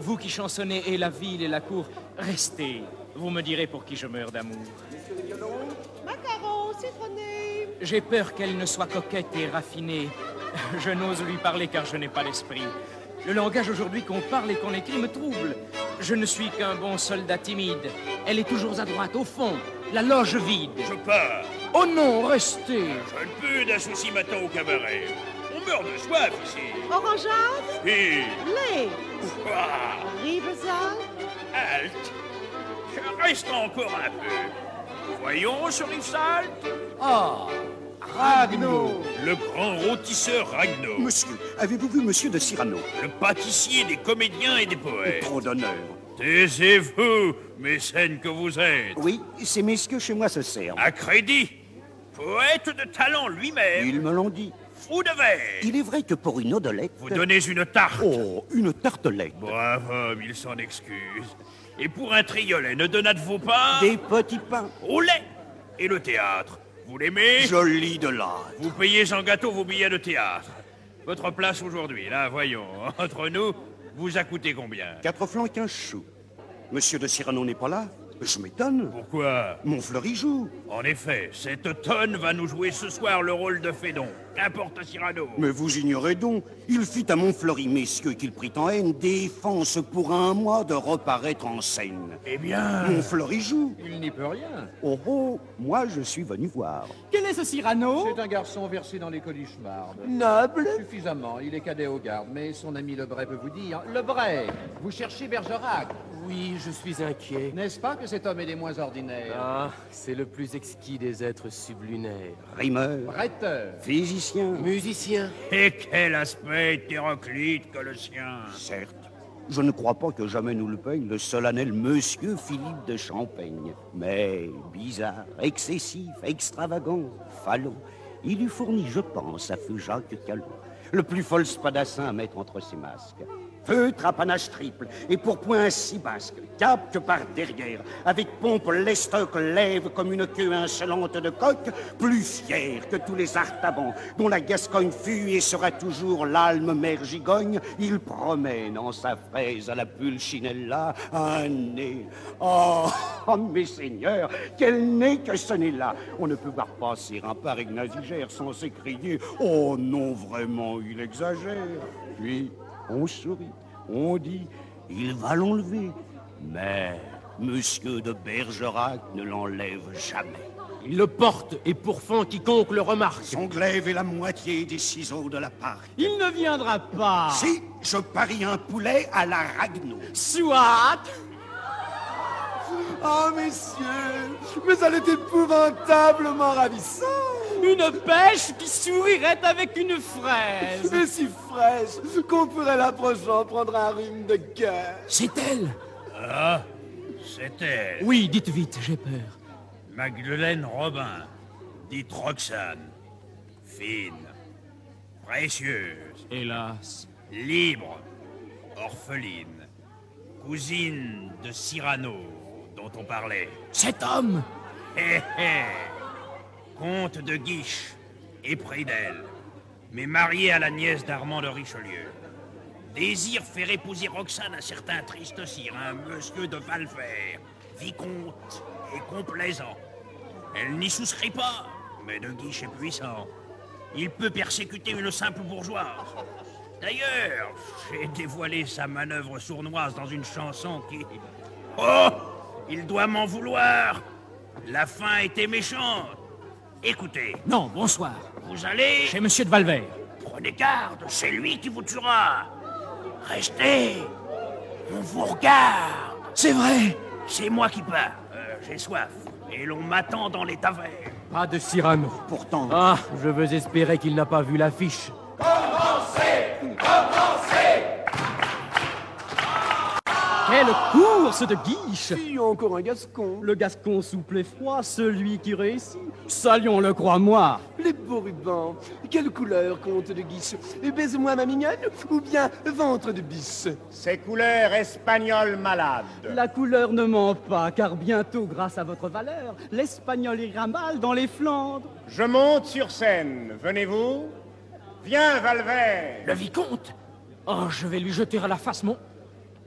vous qui chansonnez et la ville et la cour, restez. Vous me direz pour qui je meurs d'amour. Macarons, citronnés. J'ai peur qu'elle ne soit coquette et raffinée. Je n'ose lui parler car je n'ai pas l'esprit. Le langage aujourd'hui qu'on parle et qu'on écrit me trouble. Je ne suis qu'un bon soldat timide. Elle est toujours à droite, au fond, la loge vide. Je pars. Oh non, restez. Je ne peux d'un souci m'attend au cabaret. On meurt de soif ici. Orangeade. Et... Lait. Ah, Ribesal. halte. Je reste encore un peu. Voyons ce Rivesaltes. Ah, Ragno. Le grand rôtisseur Ragno. Monsieur, avez-vous vu Monsieur de Cyrano? Le pâtissier des comédiens et des poètes. Trop d'honneur. Taisez-vous, mécène que vous êtes. Oui, ces messieurs chez moi se servent. À crédit. Poète de talent lui-même. Ils me l'ont dit. Fou de verre. Il est vrai que pour une odelette... Vous donnez une tarte. Oh, une tartelette. Brave homme, il s'en excuse. Et pour un triolet, ne donnâtes-vous pas... Des petits pains. Au lait. Et le théâtre, vous l'aimez? Joli de l'art. Vous payez en gâteau vos billets de théâtre. Votre place aujourd'hui, là, voyons. Entre nous, vous a coûté combien? 4 francs 15 sous. Monsieur de Cyrano n'est pas là? Je m'étonne. Pourquoi? Mon fleury joue. En effet, cette tonne va nous jouer ce soir le rôle de Fédon. Qu'importe à Cyrano. Mais vous ignorez donc, il fit à Montfleury, messieurs, qu'il prit en haine, défense pour un mois de reparaître en scène. Eh bien... Montfleury joue. Il n'y peut rien. Oh oh, moi je suis venu voir. quel est ce Cyrano? C'est un garçon versé dans les colichemardes. Noble. Suffisamment, il est cadet aux gardes, mais son ami Lebray peut vous dire... Lebray, vous cherchez Bergerac. Oui, je suis inquiet. N'est-ce pas que cet homme est des moins ordinaires? Ah, c'est le plus exquis des êtres sublunaires. Rimeur, Rhéteur. physicien, Musicien. Et quel aspect hétéroclite que le sien. certes. Je ne crois pas que jamais nous le peigne le solennel Monsieur Philippe de Champaigne. Mais bizarre, excessif, extravagant, falot, il eût fourni, je pense, à feu Jacques Callot, le plus fol spadassin à mettre entre ses masques. Feutre à panache triple, et pour point si basque, cap que par derrière, avec pompe l'estoc lève comme une queue insolente de coq, plus fier que tous les artabans, dont la Gascogne fut et sera toujours l'alme mère gigogne, il promène en sa fraise à la pulcinella un nez. Oh, oh, mes seigneurs, quel nez que ce nez-là! On ne peut voir passer un pareil nasigère sans s'écrier « Oh non, vraiment, il exagère !» Puis, on sourit, on dit, il va l'enlever. Mais Monsieur de Bergerac ne l'enlève jamais. Il le porte et pourfend quiconque le remarque. Son glaive est la moitié des ciseaux de la part. Il ne viendra pas. Si je parie un poulet à la Ragno. Soit. Oh, messieurs, mais elle est épouvantablement ravissante. Une pêche qui sourirait avec une fraise. Et si fraîche qu'on pourrait l'approchant prendre un rhume de cœur. C'est elle. Ah, c'est elle. Oui, dites vite, j'ai peur. Magdeleine Robin, dite Roxane. Fine, précieuse, Hélas. libre, orpheline, cousine de Cyrano, dont on parlait. Cet homme. Hé hé, comte de Guiche, épris d'elle, mais marié à la nièce d'Armand de Richelieu. Désir faire épouser Roxane à certain triste sire, un monsieur de Valvert, vicomte et complaisant. Elle n'y souscrit pas, mais de Guiche est puissant. Il peut persécuter une simple bourgeoise. D'ailleurs, j'ai dévoilé sa manœuvre sournoise dans une chanson qui... Oh! Il doit m'en vouloir. La fin était méchante. Écoutez, Non, bonsoir. vous allez... Chez Monsieur de Valvert. Prenez garde, c'est lui qui vous tuera. Restez. On vous regarde. C'est vrai. C'est moi qui pars. J'ai soif. Et l'on m'attend dans les tavernes. Pas de Cyrano. Pourtant, Ah, je veux espérer qu'il n'a pas vu l'affiche. Quelle course de Guiche. Si, encore un Gascon. Le Gascon souple et froid, celui qui réussit. Salion le crois-moi. Les beaux rubans. Quelle couleur, comte de Guiche? Baise-moi ma mignonne ou bien ventre de biche? C'est couleur espagnole malade. La couleur ne ment pas, car bientôt, grâce à votre valeur, l'Espagnol ira mal dans les Flandres. Je monte sur scène. Venez-vous? Viens, Valvert. Le vicomte. Oh, je vais lui jeter à la face mon...